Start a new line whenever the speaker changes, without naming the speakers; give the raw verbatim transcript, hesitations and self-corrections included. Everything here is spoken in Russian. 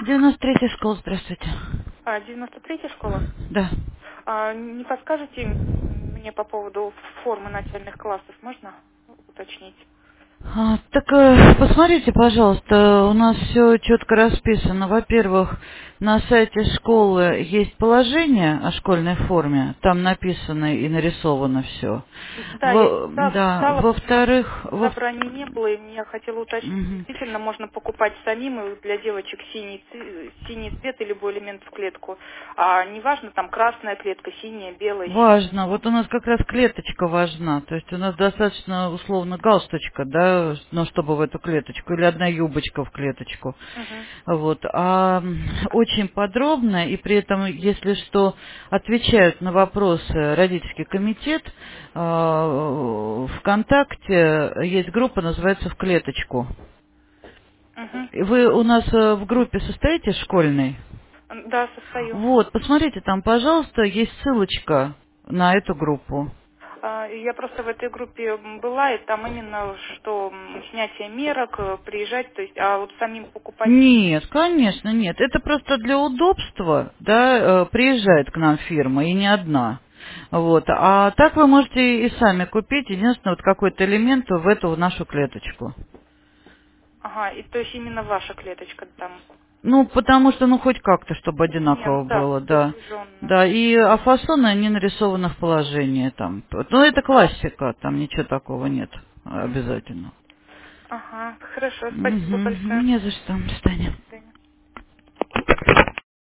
девяносто третья школа, здравствуйте.
А, девяносто третья школа?
Да.
А, не подскажете мне по поводу формы начальных классов, можно уточнить?
А, так э, посмотрите, пожалуйста, у нас все четко расписано. Во-первых, на сайте школы есть положение о школьной форме, там написано и нарисовано все.
Да, я
Во,
читала,
да,
читала,
во-вторых, во,
забраний не было, и я хотела уточнить,
мгм.
действительно можно покупать самим, и для девочек синий, ци- синий цвет и любой элемент в клетку. А неважно, там красная клетка, синяя, белая,
Важно. Вот у нас как раз клеточка важна. То есть у нас достаточно условно галстучка, да, ну, чтобы в эту клеточку, или одна юбочка в клеточку.
синяя.
Вот. А м, очень подробно, и при этом, если что, отвечают на вопросы родительский комитет. а, ВКонтакте есть группа, называется «В клеточку».
Угу.
И вы у нас э, в группе состоите школьной?
Угу. Да, состою.
Вот, посмотрите, там, пожалуйста, есть ссылочка на эту группу.
А, Я просто в этой группе м, была, и там именно что м, снятие мерок, э, приезжать, то есть, а вот самим покупать.
Нет, конечно, нет. Это просто для удобства, да, э, приезжает к нам фирма, и не одна. Вот. А так вы можете и сами купить, единственное, вот какой-то элемент в эту нашу клеточку.
Ага, и то есть именно ваша клеточка там.
Ну, потому что, ну, хоть как-то, чтобы
Не, ну
одинаково
да,
было, да.
приближенно.
Да, и а фасоны, они нарисованы в положении там. Ну, это классика, там ничего такого нет
Мгм.
обязательно.
Ага, хорошо, спасибо большое.
Мгм. Не за что. До свидания.
До свидания.